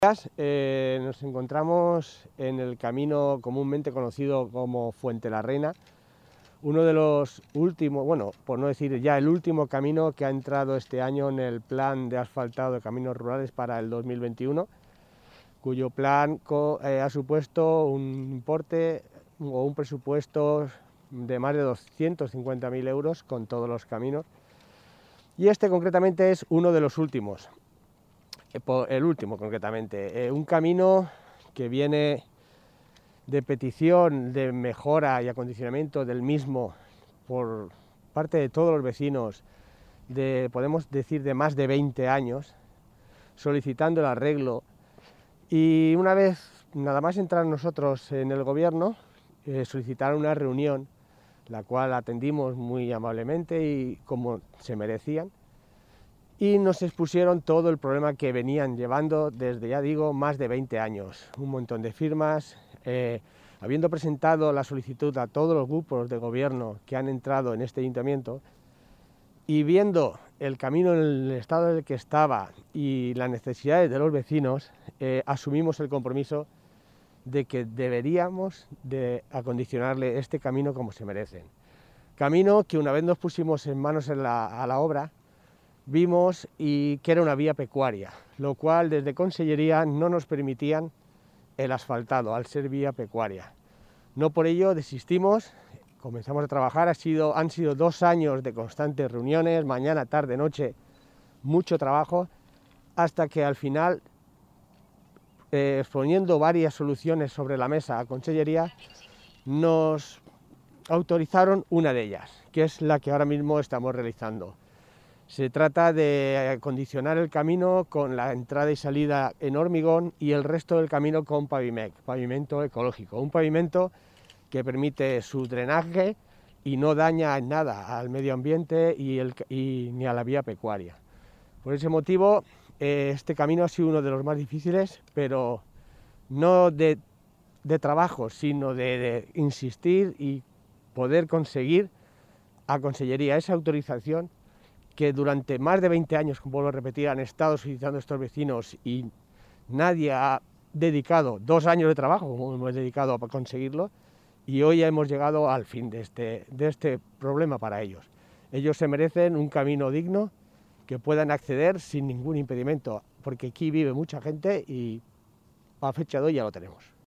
Nos encontramos en el camino comúnmente conocido como Fuente la Reina, uno de los últimos, bueno, por no decir ya el último camino que ha entrado este año en el plan de asfaltado de caminos rurales para el 2021, cuyo plan ha supuesto un importe o un presupuesto de más de 250.000 euros con todos los caminos, y este concretamente es uno de los últimos. El último concretamente, un camino que viene de petición de mejora y acondicionamiento del mismo por parte de todos los vecinos, podemos decir de más de 20 años, solicitando el arreglo, y una vez nada más entrar nosotros en el gobierno, solicitaron una reunión, la cual atendimos muy amablemente y como se merecían, y nos expusieron todo el problema que venían llevando desde, ya digo, más de 20 años. Un montón de firmas, habiendo presentado la solicitud a todos los grupos de gobierno que han entrado en este ayuntamiento, y viendo el camino en el estado en el que estaba y las necesidades de los vecinos, asumimos el compromiso de que deberíamos de acondicionarle este camino como se merecen. Camino que una vez nos pusimos en manos a la obra, vimos que era una vía pecuaria, lo cual desde Consellería no nos permitían el asfaltado al ser vía pecuaria. No por ello desistimos, comenzamos a trabajar, han sido 2 años de constantes reuniones, mañana, tarde, noche, mucho trabajo, hasta que al final, exponiendo varias soluciones sobre la mesa a Consellería, nos autorizaron una de ellas, que es la que ahora mismo estamos realizando. Se trata de acondicionar el camino con la entrada y salida en hormigón y el resto del camino con Pavimec, pavimento ecológico. Un pavimento que permite su drenaje y no daña en nada al medio ambiente ni a la vía pecuaria. Por ese motivo, este camino ha sido uno de los más difíciles, pero no de trabajo, sino de insistir y poder conseguir a Consellería esa autorización que durante más de 20 años, como vuelvo a repetir, han estado solicitando estos vecinos y nadie ha dedicado 2 años de trabajo, como hemos dedicado para conseguirlo, y hoy hemos llegado al fin de este problema para ellos. Ellos se merecen un camino digno que puedan acceder sin ningún impedimento, porque aquí vive mucha gente y a fecha de hoy ya lo tenemos.